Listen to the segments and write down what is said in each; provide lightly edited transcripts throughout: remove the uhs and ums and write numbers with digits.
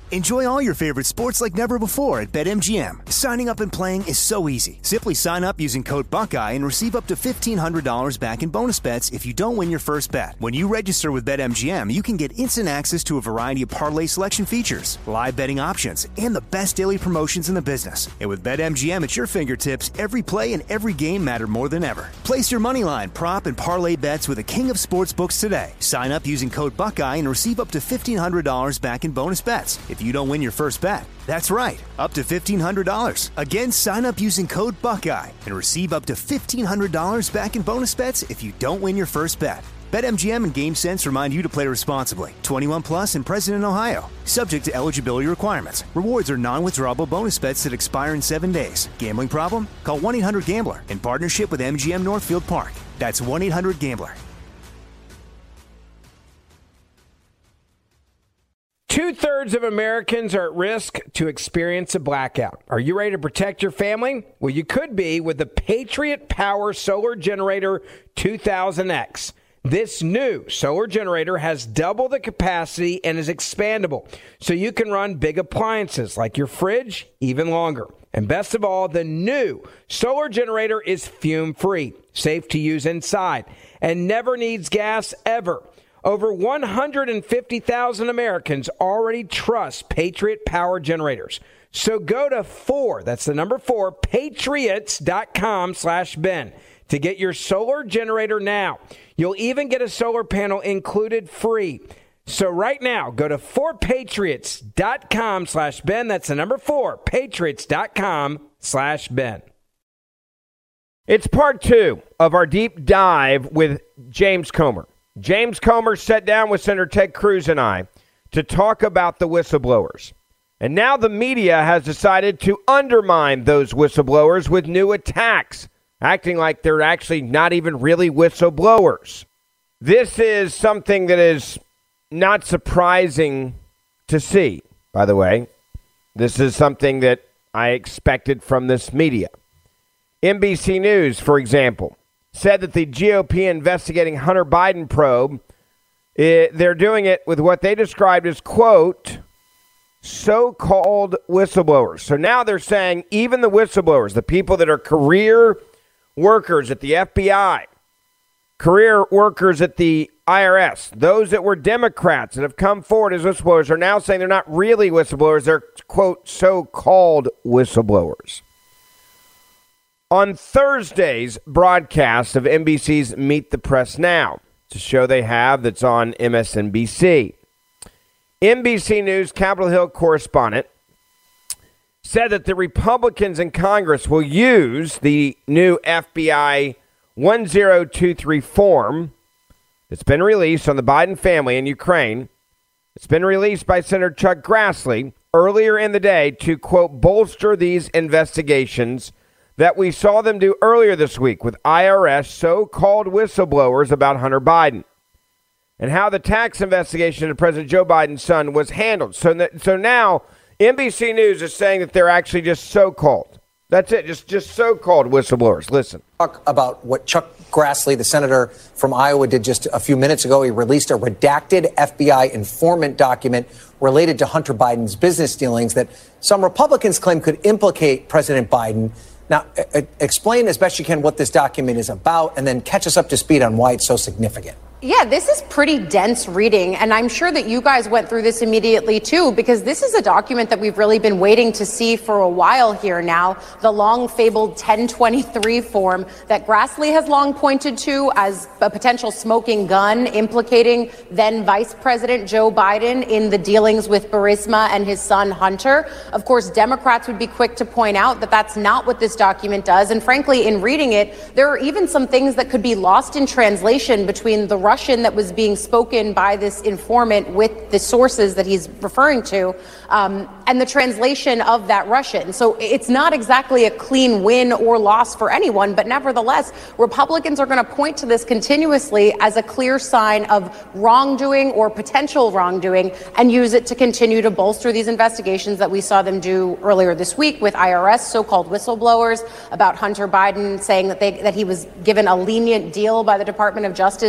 Enjoy all your favorite sports like never before at BetMGM. Signing up and playing is so easy. Simply sign up using code Buckeye and receive up to $1,500 back in bonus bets if you don't win your first bet. When you register with BetMGM, you can get instant access to a variety of parlay selection features, live betting options, and the best daily promotions in the business. And with BetMGM at your fingertips, every play and every game matter more than ever. Place your moneyline, prop, and parlay bets with the king of sportsbooks today. Sign up using code Buckeye and receive up to $1,500 back in bonus bets if you don't win your first bet. That's right, up to $1,500. Again, sign up using code Buckeye and receive up to $1,500 back in bonus bets if you don't win your first bet. BetMGM and GameSense remind you to play responsibly. 21 plus and present in Ohio. Subject to eligibility requirements. Rewards are non-withdrawable bonus bets that expire in 7 days. Gambling problem? Call 1-800-GAMBLER in partnership with MGM Northfield Park. That's 1-800-GAMBLER. 2/3 of Americans are at risk to experience a blackout. Are you ready to protect your family? Well, you could be with the Patriot Power Solar Generator 2000X. This new solar generator has double the capacity and is expandable, so you can run big appliances like your fridge even longer. And best of all, the new solar generator is fume-free, safe to use inside, and never needs gas ever. Over 150,000 Americans already trust Patriot Power Generators. So go to that's the number 4, patriots.com/Ben to get your solar generator now. You'll even get a solar panel included free. So right now, go to 4patriots.com/Ben. That's the number 4, patriots.com/Ben. It's part 2 of our deep dive with James Comer. James Comer sat down with Senator Ted Cruz and I to talk about the whistleblowers. And now the media has decided to undermine those whistleblowers with new attacks, acting like they're actually not even really whistleblowers. This is something that is not surprising to see, by the way. This is something that I expected from this media. NBC News, for example, said that the GOP investigating Hunter Biden probe, they're doing it with what they described as, quote, so-called whistleblowers. So now they're saying even the whistleblowers, the people that are career workers at the FBI, career workers at the IRS, those that were Democrats and have come forward as whistleblowers are now saying they're not really whistleblowers. They're, quote, so-called whistleblowers. On Thursday's broadcast of NBC's Meet the Press Now, it's a show they have that's on MSNBC, NBC News Capitol Hill correspondent said that the Republicans in Congress will use the new FBI 1023 form that's been released on the Biden family in Ukraine. It's been released by Senator Chuck Grassley earlier in the day to, quote, bolster these investigations that we saw them do earlier this week with IRS so-called whistleblowers about Hunter Biden and how the tax investigation into President Joe Biden's son was handled. So now NBC News is saying that they're actually just so-called. That's it, just so-called whistleblowers. Listen. Talk about what Chuck Grassley, the senator from Iowa, did just a few minutes ago. He released a redacted FBI informant document related to Hunter Biden's business dealings that some Republicans claim could implicate President Biden. Now, explain as best you can what this document is about, and then catch us up to speed on why it's so significant. Yeah, this is pretty dense reading, and I'm sure that you guys went through this immediately, too, because this is a document that we've really been waiting to see for a while here now, the long-fabled 1023 form that Grassley has long pointed to as a potential smoking gun implicating then Vice President Joe Biden in the dealings with Burisma and his son Hunter. Of course, Democrats would be quick to point out that that's not what this document does, and frankly, in reading it, there are even some things that could be lost in translation between the Russian that was being spoken by this informant with the sources that he's referring to, and the translation of that Russian. So it's not exactly a clean win or loss for anyone, but nevertheless, Republicans are going to point to this continuously as a clear sign of wrongdoing or potential wrongdoing and use it to continue to bolster these investigations that we saw them do earlier this week with IRS so-called whistleblowers about Hunter Biden saying that he was given a lenient deal by the Department of Justice for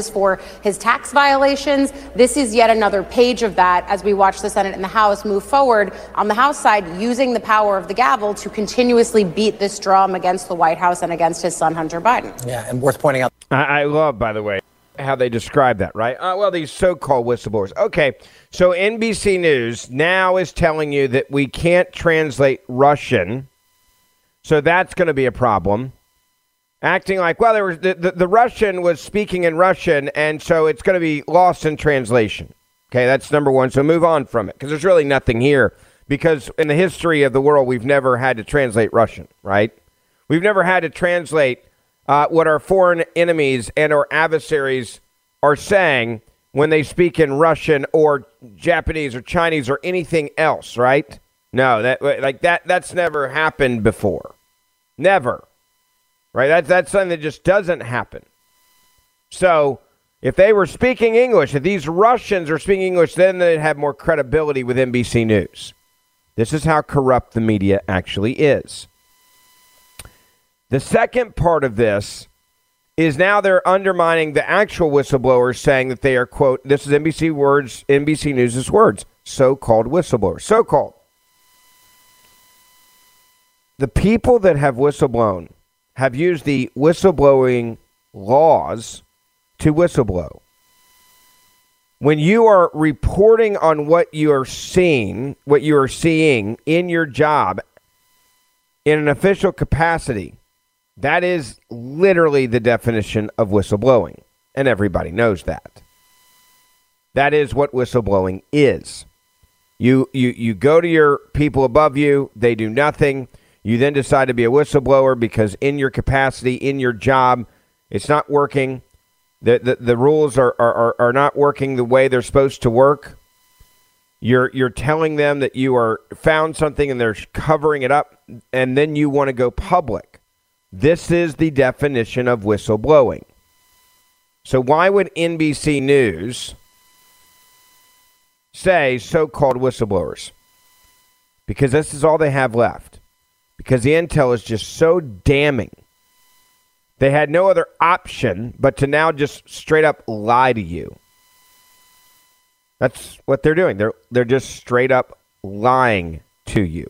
his tax violations. This is yet another page of that as we watch the Senate and the House move forward on the House side, using the power of the gavel to continuously beat this drum against the White House and against his son, Hunter Biden. Yeah, and worth pointing out. I love, by the way, how they describe that, right? Well, these so-called whistleblowers. Okay, so NBC News now is telling you that we can't translate Russian, so that's going to be a problem. Acting like, well, there was the Russian was speaking in Russian, and so it's going to be lost in translation. Okay, that's number one. So move on from it, because there's really nothing here. Because in the history of the world, we've never had to translate Russian, right? We've never had to translate what our foreign enemies and our adversaries are saying when they speak in Russian or Japanese or Chinese or anything else, right? No, that's never happened before. Never. Right? That's something that just doesn't happen. So if they were speaking English, if these Russians are speaking English, then they'd have more credibility with NBC News. This is how corrupt the media actually is. The second part of this is now they're undermining the actual whistleblowers, saying that they are, quote, this is NBC News' words, so-called whistleblowers. So-called. The people that have whistleblown have used the whistleblowing laws to whistleblow. When you are reporting on what you are seeing in your job in an official capacity, that is literally the definition of whistleblowing. And everybody knows that. That is what whistleblowing is. You go to your people above you, they do nothing. You then decide to be a whistleblower because in your capacity, in your job, it's not working. The rules are not working the way they're supposed to work. You're telling them that you are found something and they're covering it up, and then you want to go public. This is the definition of whistleblowing. So why would NBC News say so-called whistleblowers? Because this is all they have left. Because the intel is just so damning. They had no other option but to now just straight up lie to you. That's what they're doing. They're just straight up lying to you.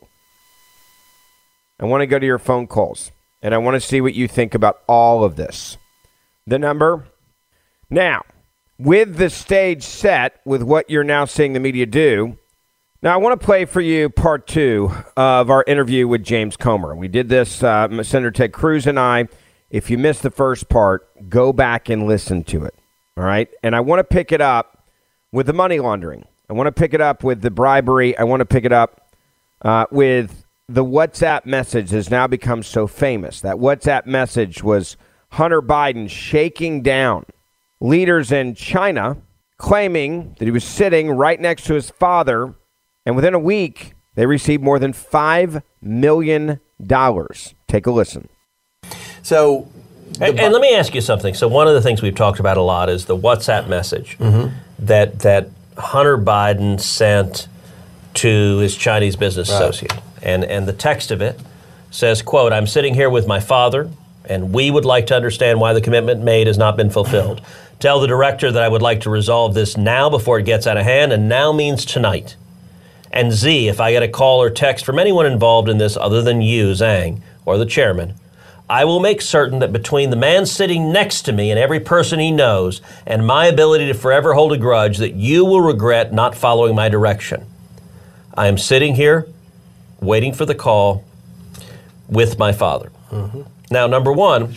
I want to go to your phone calls, and I want to see what you think about all of this. The number? Now, with the stage set with what you're now seeing the media do, now, I want to play for you part 2 of our interview with James Comer. We did this, Senator Ted Cruz and I. If you missed the first part, go back and listen to it, all right? And I want to pick it up with the money laundering. I want to pick it up with the bribery. I want to pick it up with the WhatsApp message that has now become so famous. That WhatsApp message was Hunter Biden shaking down leaders in China, claiming that he was sitting right next to his father. And within a week, they received more than $5 million. Take a listen. So, and let me ask you something. So one of the things we've talked about a lot is the WhatsApp message that Hunter Biden sent to his Chinese business associate. And the text of it says, quote, I'm sitting here with my father, and we would like to understand why the commitment made has not been fulfilled. Tell the director that I would like to resolve this now before it gets out of hand, and now means tonight. And Z, if I get a call or text from anyone involved in this other than you, Zhang, or the chairman, I will make certain that between the man sitting next to me and every person he knows and my ability to forever hold a grudge, that you will regret not following my direction. I am sitting here waiting for the call with my father. Now, number one,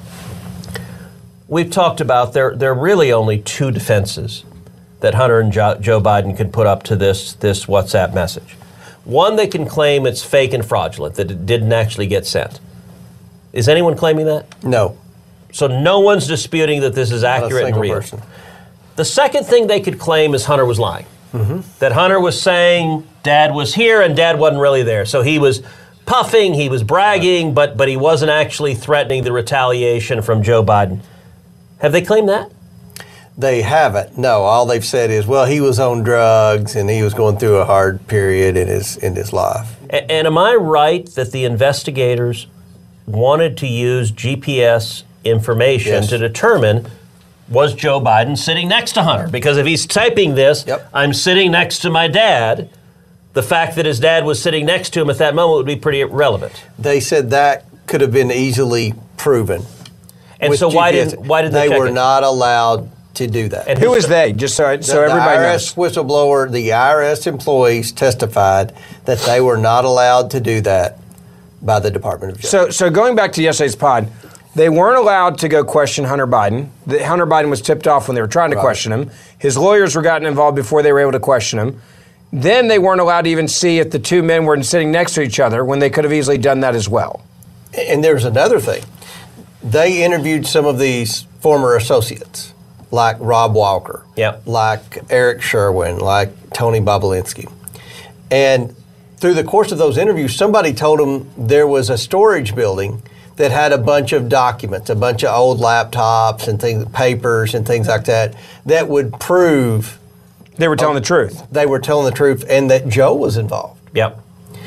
we've talked about there are really only 2 defenses that Hunter and Joe Biden can put up to this WhatsApp message. One, they can claim it's fake and fraudulent, that it didn't actually get sent. Is anyone claiming that? No. So no one's disputing that this is accurate and real. Person. The second thing they could claim is Hunter was lying. That Hunter was saying Dad was here and Dad wasn't really there. So he was puffing, he was bragging, but he wasn't actually threatening the retaliation from Joe Biden. Have they claimed that? They haven't. No, all they've said is, well, he was on drugs and he was going through a hard period in his life. And am I right that the investigators wanted to use GPS information to determine was Joe Biden sitting next to Hunter? Because if he's typing this, I'm sitting next to my dad, the fact that his dad was sitting next to him at that moment would be pretty relevant. They said that could have been easily proven. And so why did they were check not allowed to do that? And who was they? Just so everybody knows. The IRS whistleblower, the IRS employees testified that they were not allowed to do that by the Department of Justice. So going back to yesterday's pod, they weren't allowed to go question Hunter Biden. Hunter Biden was tipped off when they were trying to question him. His lawyers were gotten involved before they were able to question him. Then they weren't allowed to even see if the two men were sitting next to each other when they could have easily done that as well. And there's another thing. They interviewed some of these former associates, like Rob Walker, like Eric Sherwin, like Tony Bobulinski. And through the course of those interviews, somebody told them there was a storage building that had a bunch of documents, a bunch of old laptops and things, papers and things like that, that would prove they were telling the truth. They were telling the truth, and that Joe was involved. Yep.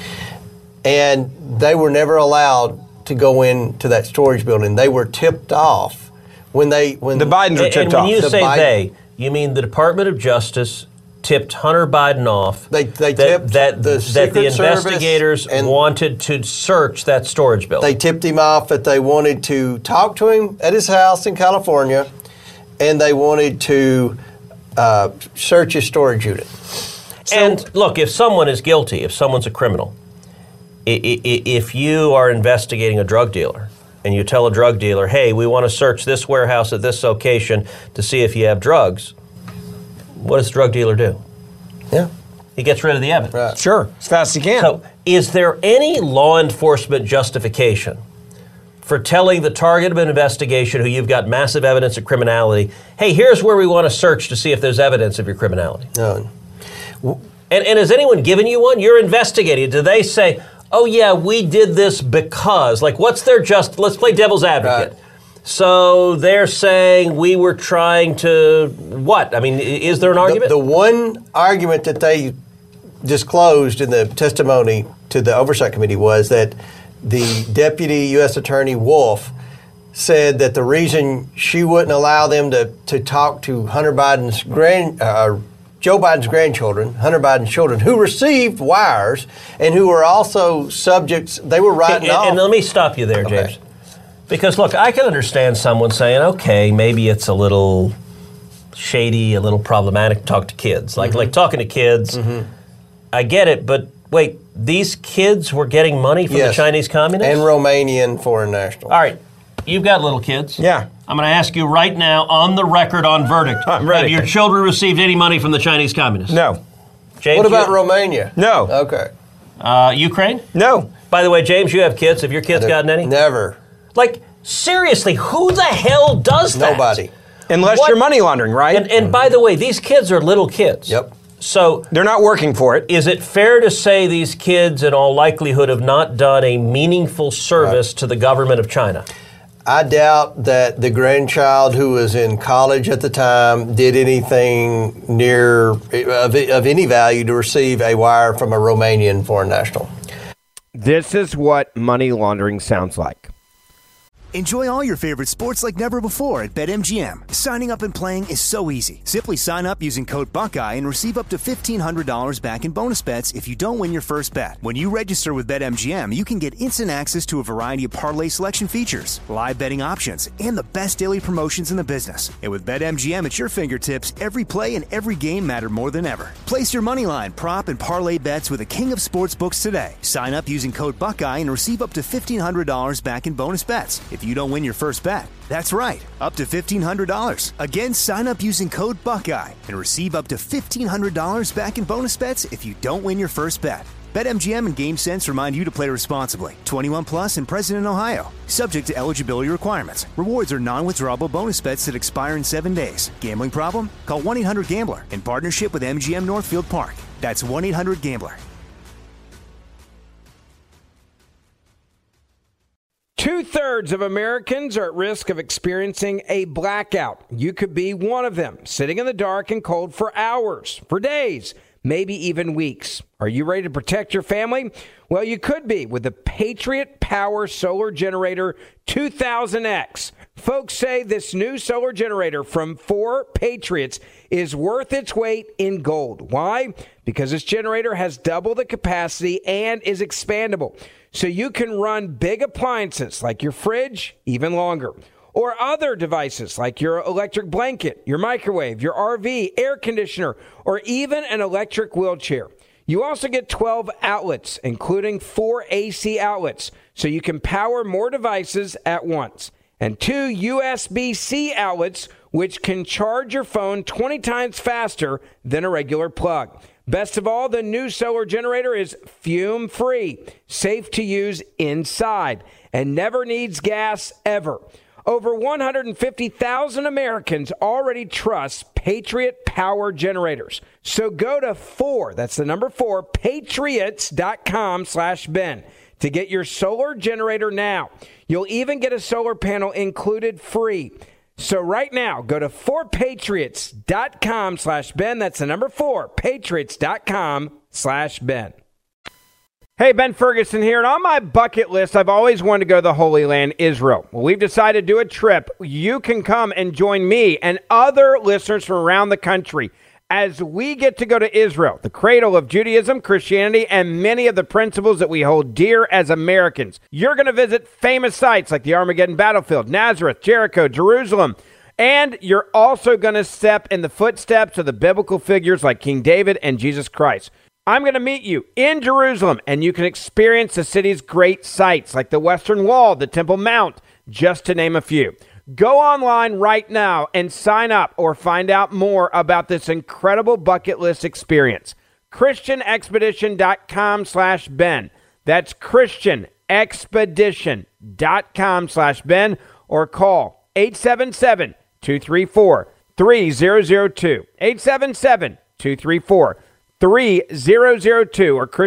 And they were never allowed to go into that storage building. They were tipped off when the Bidens were tipped off. And when you say they, you mean the Department of Justice tipped Hunter Biden off. They tipped that the Secret investigators Service and wanted to search that storage building. They tipped him off that they wanted to talk to him at his house in California, and they wanted to search his storage unit. And look, if someone is guilty, if someone's a criminal, if you are investigating a drug dealer and you tell a drug dealer, hey, we want to search this warehouse at this location to see if you have drugs, what does the drug dealer do? Yeah. He gets rid of the evidence. Right. Sure, as fast as he can. So is there any law enforcement justification for telling the target of an investigation who you've got massive evidence of criminality, hey, here's where we want to search to see if there's evidence of your criminality? No. And has anyone given you one? You're investigating. Do they say, oh, yeah, we did this because, like, what's their let's play devil's advocate. Right. So they're saying we were trying to what? I mean, is there an argument? The one argument that they disclosed in the testimony to the Oversight Committee was that the Deputy U.S. Attorney Wolf said that the reason she wouldn't allow them to talk to Hunter Biden's Joe Biden's grandchildren, Hunter Biden's children, who received wires and who were also subjects, they were writing off. And let me stop you there, James. Okay. Because, look, I can understand someone saying, okay, maybe it's a little shady, a little problematic to talk to kids. Like talking to kids, I get it, but wait, these kids were getting money from the Chinese communists? And Romanian foreign nationals. All right. You've got little kids. Yeah. I'm going to ask you right now, on the record, on verdict. I'm ready. Have your children received any money from the Chinese communists? No. James, what about Romania? No. Okay. Ukraine? No. By the way, James, you have kids. Have your kids gotten any? Never. Like, seriously, who the hell does that? Nobody. Unless you're money laundering, right? And by the way, these kids are little kids. Yep. So they're not working for it. Is it fair to say these kids, in all likelihood, have not done a meaningful service to the government of China? I doubt that the grandchild who was in college at the time did anything near of any value to receive a wire from a Romanian foreign national. This is what money laundering sounds like. Enjoy all your favorite sports like never before at BetMGM. Signing up and playing is so easy. Simply sign up using code Buckeye and receive up to $1,500 back in bonus bets if you don't win your first bet. When you register with BetMGM, you can get instant access to a variety of parlay selection features, live betting options, and the best daily promotions in the business. And with BetMGM at your fingertips, every play and every game matter more than ever. Place your moneyline, prop, and parlay bets with the king of sportsbooks today. Sign up using code Buckeye and receive up to $1,500 back in bonus bets if you don't win your first bet. That's right, up to $1,500. Again, sign up using code Buckeye and receive up to $1,500 back in bonus bets if you don't win your first bet. BetMGM and GameSense remind you to play responsibly. 21 plus and present in Ohio. Subject to eligibility requirements. Rewards are non-withdrawable bonus bets that expire in 7 days. Gambling problem? Call 1-800-GAMBLER in partnership with MGM Northfield Park. That's 1-800-GAMBLER. 2/3 of Americans are at risk of experiencing a blackout. You could be one of them, sitting in the dark and cold for hours, for days, maybe even weeks. Are you ready to protect your family? Well, you could be with the Patriot Power Solar Generator 2000X. Folks say this new solar generator from 4 Patriots is worth its weight in gold. Why? Because this generator has double the capacity and is expandable. So you can run big appliances like your fridge even longer. Or other devices like your electric blanket, your microwave, your RV, air conditioner, or even an electric wheelchair. You also get 12 outlets, including 4 AC outlets, so you can power more devices at once. And 2 USB-C outlets, which can charge your phone 20 times faster than a regular plug. Best of all, the new solar generator is fume-free, safe to use inside, and never needs gas ever. Over 150,000 Americans already trust Patriot Power Generators. So go to 4, that's the number 4, patriots.com/Ben to get your solar generator now. You'll even get a solar panel included free. So right now, go to 4patriots.com/Ben. That's the number 4, patriots.com/Ben. Hey, Ben Ferguson here, and on my bucket list, I've always wanted to go to the Holy Land, Israel. Well, we've decided to do a trip. You can come and join me and other listeners from around the country as we get to go to Israel, the cradle of Judaism, Christianity, and many of the principles that we hold dear as Americans. You're going to visit famous sites like the Armageddon battlefield, Nazareth, Jericho, Jerusalem, and you're also going to step in the footsteps of the biblical figures like King David and Jesus Christ. I'm going to meet you in Jerusalem, and you can experience the city's great sights like the Western Wall, the Temple Mount, just to name a few. Go online right now and sign up or find out more about this incredible bucket list experience. ChristianExpedition.com/Ben. That's ChristianExpedition.com/Ben, or call 877-234-3002. 877-234-3002 or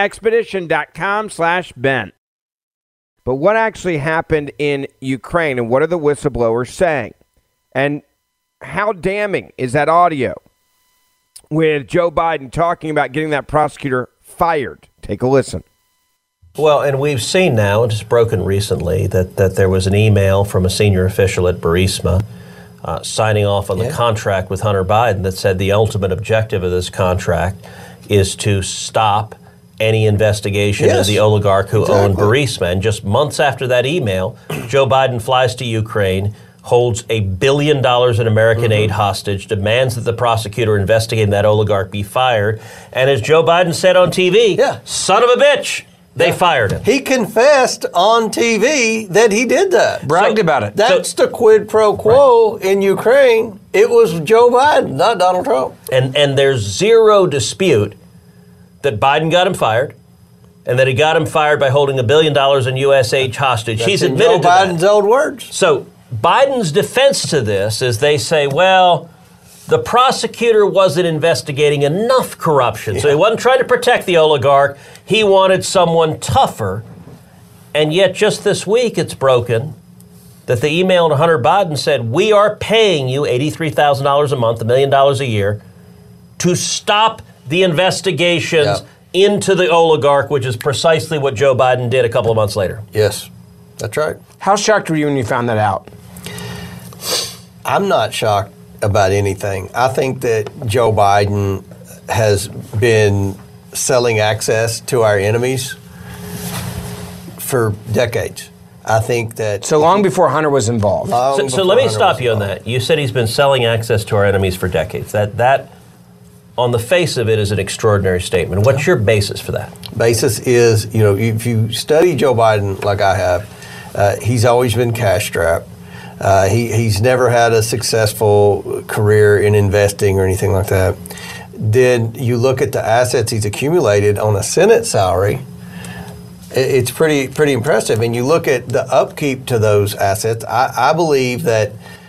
ChristianExpedition.com/Ben. But what actually happened in Ukraine, and what are the whistleblowers saying? And how damning is that audio with Joe Biden talking about getting that prosecutor fired? Take a listen. Well, and we've seen now, and it's broken recently, that there was an email from a senior official at Burisma signing off on the contract with Hunter Biden that said the ultimate objective of this contract is to stop any investigation of the oligarch who owned Burisma. And just months after that email, Joe Biden flies to Ukraine, holds $1 billion in American aid hostage, demands that the prosecutor investigating that oligarch be fired. And as Joe Biden said on TV, son of a bitch, they fired him. He confessed on TV that he did that. Bragged about it. That's the quid pro quo in Ukraine. It was Joe Biden, not Donald Trump. And there's zero dispute that Biden got him fired, and that he got him fired by holding $1 billion in U.S. aid hostage. That's He's admitted Joe Biden's own words. So Biden's defense to this is they say, well, the prosecutor wasn't investigating enough corruption, so he wasn't trying to protect the oligarch. He wanted someone tougher. And yet just this week it's broken that the email to Hunter Biden said, we are paying you $83,000 a month, $1 million a year, to stop the investigations into the oligarch, which is precisely what Joe Biden did a couple of months later. Yes, that's right. How shocked were you when you found that out? I'm not shocked about anything. I think that Joe Biden has been selling access to our enemies for decades. I think that... So long before Hunter was involved. So let me stop you on that. You said he's been selling access to our enemies for decades. That on the face of it is an extraordinary statement. What's your basis for that? Basis is, if you study Joe Biden like I have, he's always been cash-strapped. He's never had a successful career in investing or anything like that. Then you look at the assets he's accumulated on a Senate salary, it's pretty impressive. And you look at the upkeep to those assets, I believe that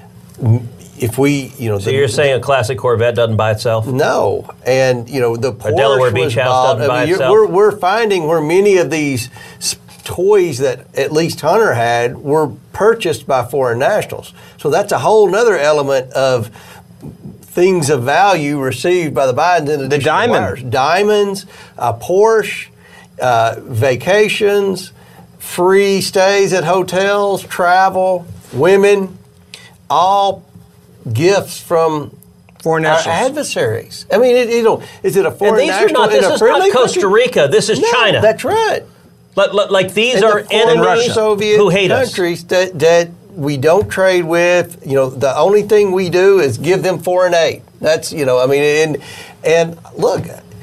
if we, So you're saying a classic Corvette doesn't buy itself? No. And, the Porsche a Delaware Beach house doesn't buy itself? We're finding where many of these toys that at least Hunter had were purchased by foreign nationals. So that's a whole nother element of things of value received by the Bidens in addition to wires. Diamonds, Porsche, vacations, free stays at hotels, travel, women, all gifts from foreign our adversaries. I mean, is it a foreign national? This is not Costa Rica. This is China. That's right. Like these are enemies Soviet who hate countries that we don't trade with. The only thing we do is give them foreign aid. That's and look,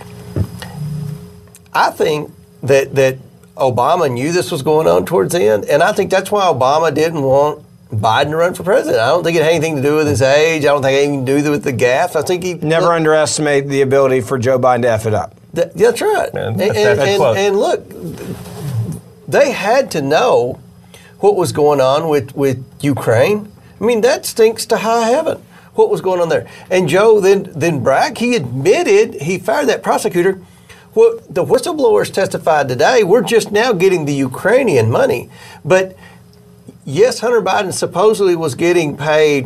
I think that Obama knew this was going on towards the end, and I think that's why Obama didn't want Biden to run for president. I don't think it had anything to do with his age. I don't think it had anything to do with the gaffe. I think he never underestimate the ability for Joe Biden to F it up. That's right. And look, they had to know what was going on with Ukraine. I mean, that stinks to high heaven, what was going on there. And Joe then bragged. He admitted he fired that prosecutor. What the whistleblowers testified today, we're just now getting the Ukrainian money. But yes, Hunter Biden supposedly was getting paid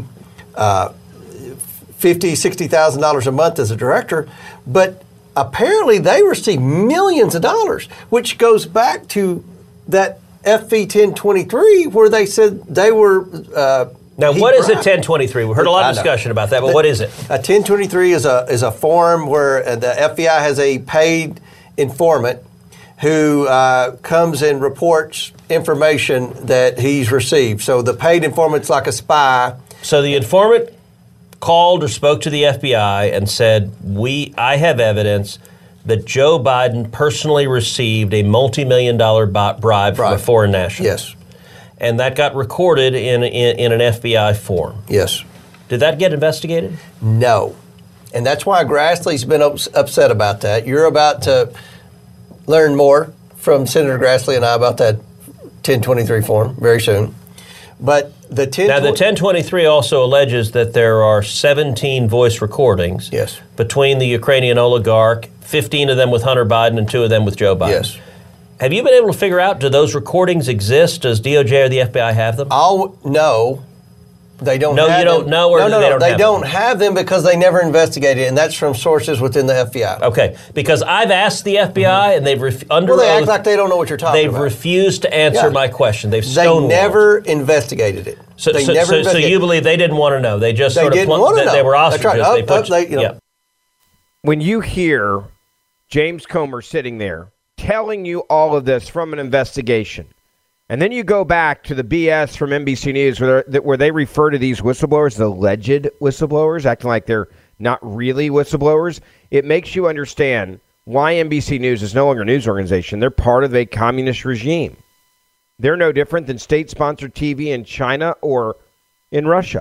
$50,000, $60,000 a month as a director, but apparently they received millions of dollars, which goes back to that FV 1023 where they said they were. Now, what is a 1023? We heard a lot of discussion about that, but what is it? A 1023 is a form where the FBI has a paid informant who comes and reports information that he's received. So the paid informant's like a spy. So the informant called or spoke to the FBI and said, I have evidence that Joe Biden personally received a multi-million-dollar bribe from a foreign national. Yes. And that got recorded in an FBI form. Yes. Did that get investigated? No. And that's why Grassley's been upset about that. You're about to learn more from Senator Grassley and I about that 1023 form very soon. But the 1023 also alleges that there are 17 voice recordings between the Ukrainian oligarch, 15 of them with Hunter Biden and 2 of them with Joe Biden. Yes. Have you been able to figure out, do those recordings exist? Does DOJ or the FBI have them? No. They don't have them. No, you don't know, or they don't have them because they never investigated it, and that's from sources within the FBI. Okay, because I've asked the FBI, and they've they act like they don't know what you're talking about. They've refused to answer my question. They've stonewalled. They never investigated it. So you believe they didn't want to know? They just sort of they were ostriches. When you hear James Comer sitting there telling you all of this from an investigation, and then you go back to the BS from NBC News where they refer to these whistleblowers, the alleged whistleblowers, acting like they're not really whistleblowers, it makes you understand why NBC News is no longer a news organization. They're part of a communist regime. They're no different than state-sponsored TV in China or in Russia.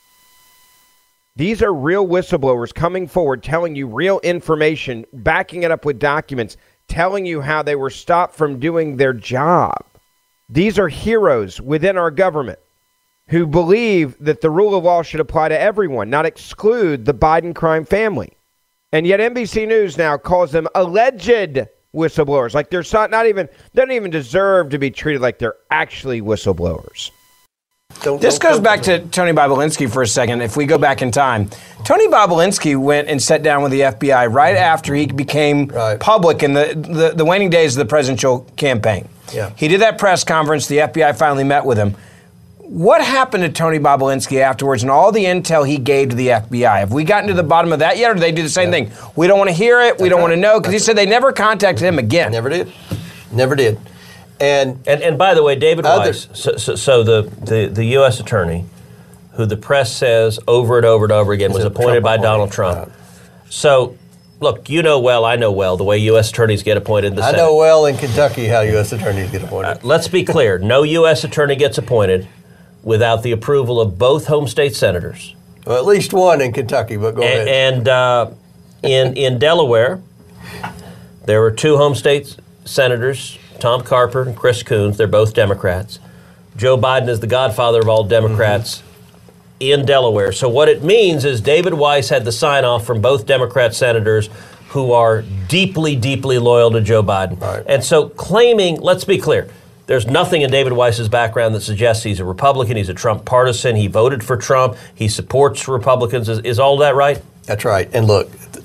These are real whistleblowers coming forward, telling you real information, backing it up with documents, telling you how they were stopped from doing their job. These are heroes within our government who believe that the rule of law should apply to everyone, not exclude the Biden crime family. And yet NBC News now calls them alleged whistleblowers, like they don't even deserve to be treated like they're actually whistleblowers. This goes back to Tony Bobulinski for a second. If we go back in time, Tony Bobulinski went and sat down with the FBI right after he became public in the waning days of the presidential campaign. Yeah. He did that press conference. The FBI finally met with him. What happened to Tony Bobulinski afterwards and all the intel he gave to the FBI? Have we gotten to the bottom of that yet, or do they do the same thing? We don't want to hear it. We don't want to know, because he said they never contacted him again. Never did. And by the way, David Weiss, so the U.S. attorney, who the press says over and over and over again was appointed by Donald Trump. Right. So, look, you know well, I know well, the way U.S. attorneys get appointed in the Senate. I know well in Kentucky how U.S. attorneys get appointed. Let's be clear. No U.S. attorney gets appointed without the approval of both home state senators. Well, at least one in Kentucky, but go ahead. And in Delaware, there were 2 home state senators, Tom Carper and Chris Coons. They're both Democrats. Joe Biden is the godfather of all Democrats in Delaware. So what it means is David Weiss had the sign-off from both Democrat senators who are deeply, deeply loyal to Joe Biden. Right. And so claiming, let's be clear, there's nothing in David Weiss's background that suggests he's a Republican, he's a Trump partisan, he voted for Trump, he supports Republicans. Is all that right? That's right. And look,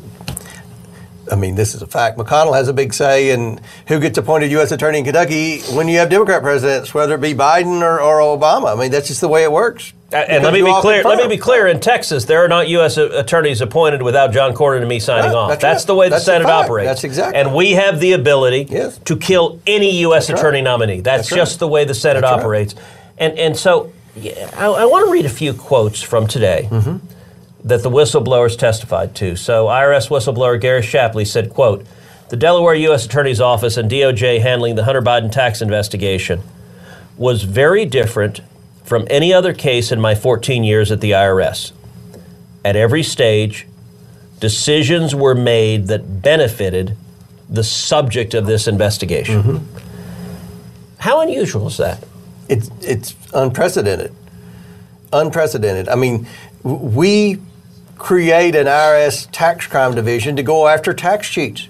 I mean, this is a fact. McConnell has a big say in who gets appointed U.S. Attorney in Kentucky when you have Democrat presidents, whether it be Biden or Obama. I mean, that's just the way it works. And let me be clear. Let me be clear. In Texas, there are not U.S. attorneys appointed without John Cornyn and me signing off. That's the way the Senate operates. That's exactly. And we have the ability to kill any U.S. attorney nominee. That's just the way the Senate operates. And so, I want to read a few quotes from today that the whistleblowers testified to. So, IRS whistleblower Gary Shapley said, quote, "The Delaware U.S. Attorney's Office and DOJ handling the Hunter Biden tax investigation was very different from any other case in my 14 years at the IRS. At every stage, decisions were made that benefited the subject of this investigation." How unusual is that? It's unprecedented. Unprecedented. I mean, we create an IRS tax crime division to go after tax cheats.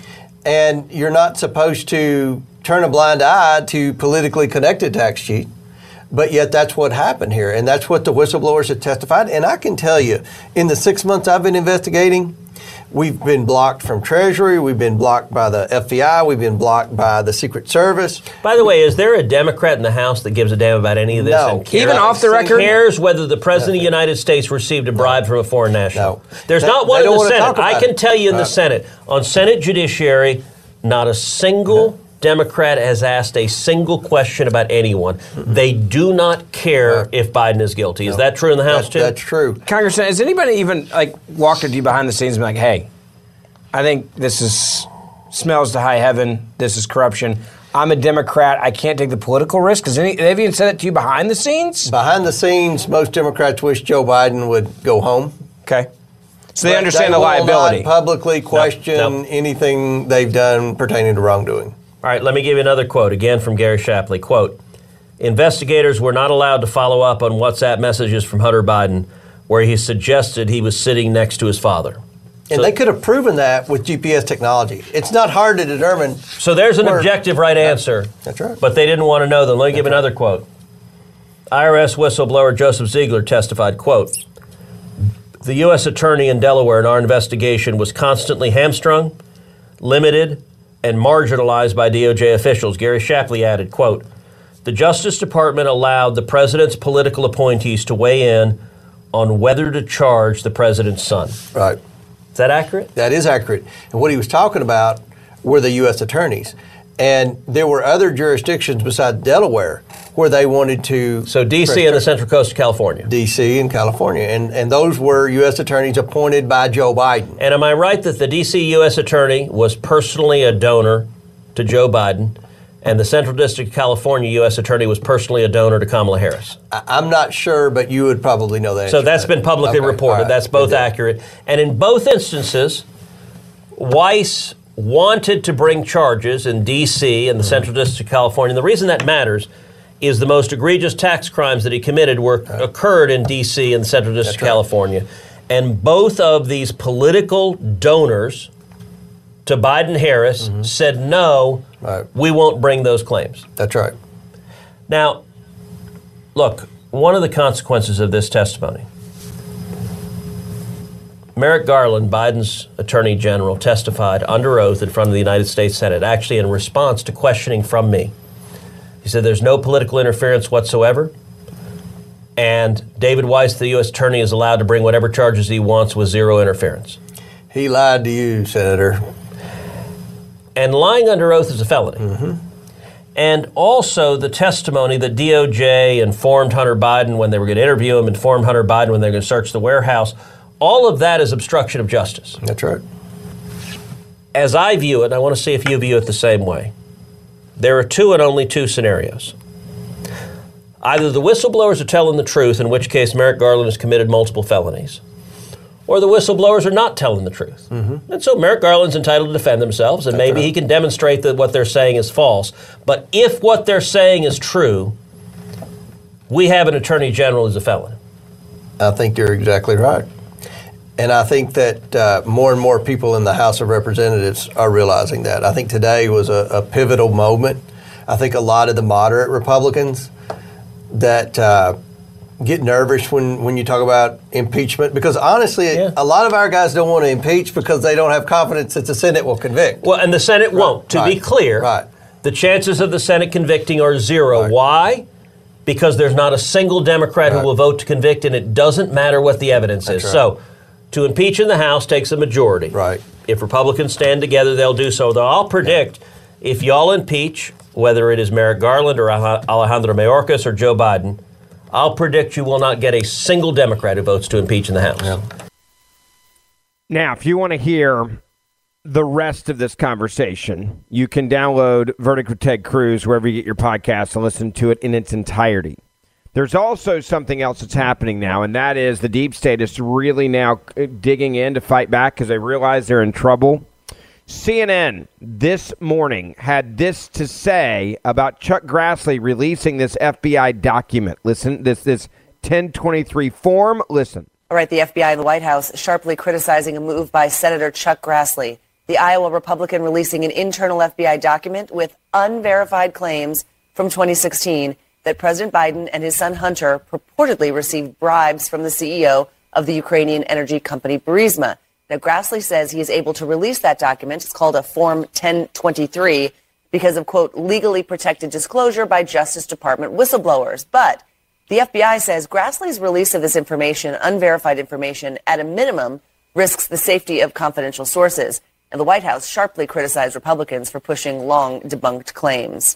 And you're not supposed to turn a blind eye to politically connected tax cheats. But yet that's what happened here. And that's what the whistleblowers have testified. And I can tell you, in the 6 months I've been investigating, we've been blocked from Treasury, we've been blocked by the FBI, we've been blocked by the Secret Service. By the way, is there a Democrat in the House that gives a damn about any of this? No. And cares, Even off the record? Cares whether the President of the United States received a bribe from a foreign national? No. There's not one in the Senate. I can tell you in the Right. Senate, on Senate Judiciary, not a single Democrat has asked a single question about anyone. They do not care if Biden is guilty. Is that true in the House, too? That's true. Congressman, has anybody even walked up to you behind the scenes and been like, "Hey, I think smells to high heaven. This is corruption. I'm a Democrat. I can't take the political risk"? Because they've even said that to you behind the scenes? Behind the scenes, most Democrats wish Joe Biden would go home. Okay. So they understand the liability. They will not publicly question anything they've done pertaining to wrongdoing. All right, let me give you another quote, again from Gary Shapley. Quote, "Investigators were not allowed to follow up on WhatsApp messages from Hunter Biden where he suggested he was sitting next to his father." And they could have proven that with GPS technology. It's not hard to determine. So there's an objective right answer. That's right. But they didn't want to know them. Let me give another quote. IRS whistleblower Joseph Ziegler testified, quote, "The U.S. attorney in Delaware in our investigation was constantly hamstrung, limited, and marginalized by DOJ officials." Gary Shapley added, quote, "The Justice Department allowed the president's political appointees to weigh in on whether to charge the president's son." Right. Is that accurate? That is accurate. And what he was talking about were the U.S. attorneys. And there were other jurisdictions besides Delaware where they wanted to. So D.C. and the Central Coast of California. D.C. and California. And those were U.S. attorneys appointed by Joe Biden. And am I right that the D.C. U.S. attorney was personally a donor to Joe Biden, and the Central District of California U.S. attorney was personally a donor to Kamala Harris? I'm not sure, but you would probably know that. So that's been publicly reported. Right. That's both accurate. And in both instances, Weiss wanted to bring charges in D.C. and the Central District of California. And the reason that matters is the most egregious tax crimes that he committed occurred in D.C. and the Central District of California. And both of these political donors to Biden-Harris said, no, we won't bring those claims. That's right. Now, look, one of the consequences of this testimony, Merrick Garland, Biden's Attorney General, testified under oath in front of the United States Senate, actually in response to questioning from me. He said there's no political interference whatsoever, and David Weiss, the U.S. Attorney, is allowed to bring whatever charges he wants with zero interference. He lied to you, Senator. And lying under oath is a felony. And also the testimony that DOJ informed Hunter Biden when they were going to interview him, informed Hunter Biden when they were going to search the warehouse. All of that is obstruction of justice. That's right. As I view it, and I want to see if you view it the same way, there are two and only two scenarios. Either the whistleblowers are telling the truth, in which case Merrick Garland has committed multiple felonies, or the whistleblowers are not telling the truth. And so Merrick Garland's entitled to defend themselves, and maybe he can demonstrate that what they're saying is false. But if what they're saying is true, we have an attorney general who's a felon. I think you're exactly right. And I think that more and more people in the House of Representatives are realizing that. I think today was a pivotal moment. I think a lot of the moderate Republicans that get nervous when you talk about impeachment? Because honestly, a lot of our guys don't want to impeach because they don't have confidence that the Senate will convict. Well, and the Senate won't. To be clear, the chances of the Senate convicting are zero. Why? Because there's not a single Democrat who will vote to convict, and it doesn't matter what the evidence is. So, to impeach in the House takes a majority. Right. If Republicans stand together, they'll do so. Though I'll predict if y'all impeach, whether it is Merrick Garland or Alejandro Mayorkas or Joe Biden, I'll predict you will not get a single Democrat who votes to impeach in the House. Yeah. Now, if you want to hear the rest of this conversation, you can download Verdict with Ted Cruz wherever you get your podcasts and listen to it in its entirety. There's also something else that's happening now, and that is the deep state is really now digging in to fight back because they realize they're in trouble. CNN this morning had this to say about Chuck Grassley releasing this FBI document. Listen, this 1023 form. Listen. All right, the FBI and the White House sharply criticizing a move by Senator Chuck Grassley, the Iowa Republican releasing an internal FBI document with unverified claims from 2016 that President Biden and his son Hunter purportedly received bribes from the CEO of the Ukrainian energy company Burisma. Now, Grassley says he is able to release that document. It's called a Form 1023 because of, quote, legally protected disclosure by Justice Department whistleblowers. But the FBI says Grassley's release of this information, unverified information, at a minimum, risks the safety of confidential sources. And the White House sharply criticized Republicans for pushing long debunked claims.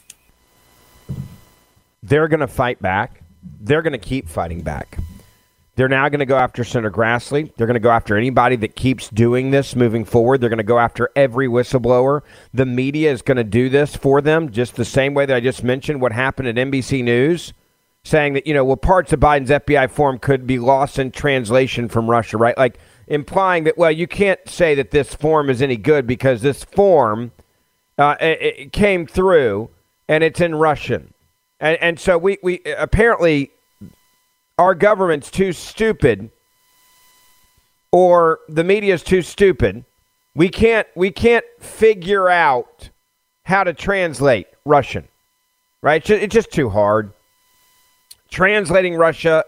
They're going to fight back. They're going to keep fighting back. They're now going to go after Senator Grassley. They're going to go after anybody that keeps doing this moving forward. They're going to go after every whistleblower. The media is going to do this for them just the same way that I just mentioned what happened at NBC News, saying that, parts of Biden's FBI form could be lost in translation from Russia, right? Like implying that, well, you can't say that this form is any good because this form it came through and it's in Russian. And so we apparently our government's too stupid or the media's too stupid. We can't figure out how to translate Russian, right? It's just too hard. Translating Russian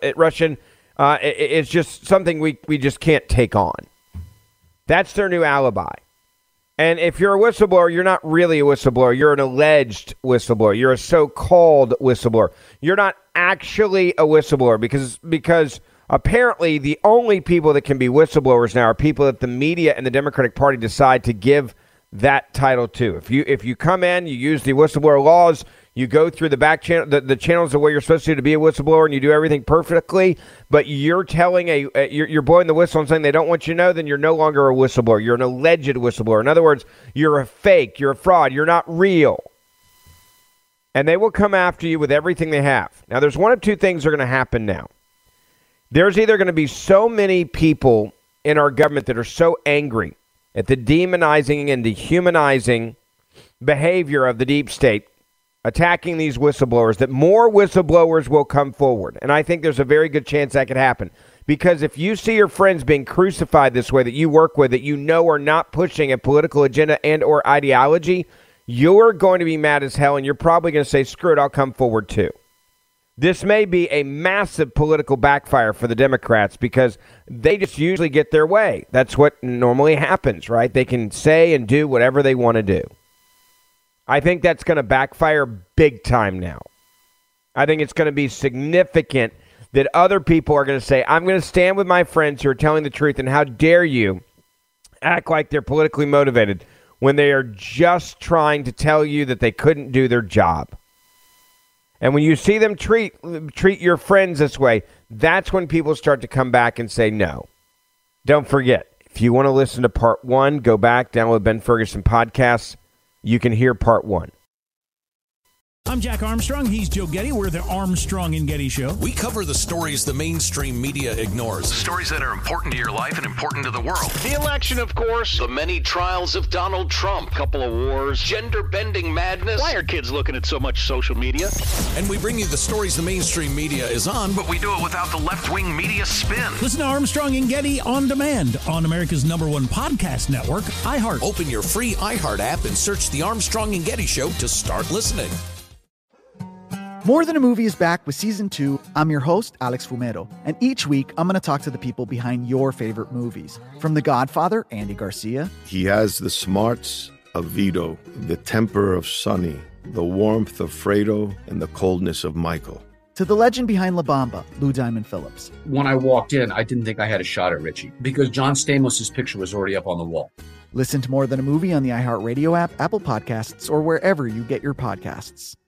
is just something we just can't take on. That's their new alibi. And if you're a whistleblower, you're not really a whistleblower. You're an alleged whistleblower. You're a so-called whistleblower. You're not actually a whistleblower because apparently the only people that can be whistleblowers now are people that the media and the Democratic Party decide to give that title to. If you come in, you use the whistleblower laws, you go through the back channel, the channels of where you're supposed to be a whistleblower, and you do everything perfectly, but you're telling you're blowing the whistle and saying they don't want you to know, then you're no longer a whistleblower. You're an alleged whistleblower. In other words, you're a fake. You're a fraud. You're not real. And they will come after you with everything they have. Now, there's one of two things that are going to happen now. There's either going to be so many people in our government that are so angry at the demonizing and dehumanizing behavior of the deep state, attacking these whistleblowers, that more whistleblowers will come forward. And I think there's a very good chance that could happen. Because if you see your friends being crucified this way that you work with, that you know are not pushing a political agenda and or ideology, you're going to be mad as hell, and you're probably going to say, screw it, I'll come forward too. This may be a massive political backfire for the Democrats because they just usually get their way. That's what normally happens, right? They can say and do whatever they want to do. I think that's going to backfire big time now. I think it's going to be significant that other people are going to say, I'm going to stand with my friends who are telling the truth, and how dare you act like they're politically motivated when they are just trying to tell you that they couldn't do their job. And when you see them treat your friends this way, that's when people start to come back and say no. Don't forget, if you want to listen to part 1, go back, download Ben Ferguson podcasts. You can hear part 1. I'm Jack Armstrong. He's Joe Getty. We're the Armstrong and Getty Show. We cover the stories the mainstream media ignores. Stories that are important to your life and important to the world. The election, of course. The many trials of Donald Trump. Couple of wars. Gender-bending madness. Why are kids looking at so much social media? And we bring you the stories the mainstream media is on, but we do it without the left-wing media spin. Listen to Armstrong and Getty on demand on America's #1 podcast network, iHeart. Open your free iHeart app and search the Armstrong and Getty Show to start listening. More Than a Movie is back with Season 2. I'm your host, Alex Fumero, and each week I'm going to talk to the people behind your favorite movies. From The Godfather, Andy Garcia. He has the smarts of Vito, the temper of Sonny, the warmth of Fredo, and the coldness of Michael. To the legend behind La Bamba, Lou Diamond Phillips. When I walked in, I didn't think I had a shot at Richie because John Stamos' picture was already up on the wall. Listen to More Than a Movie on the iHeartRadio app, Apple Podcasts, or wherever you get your podcasts.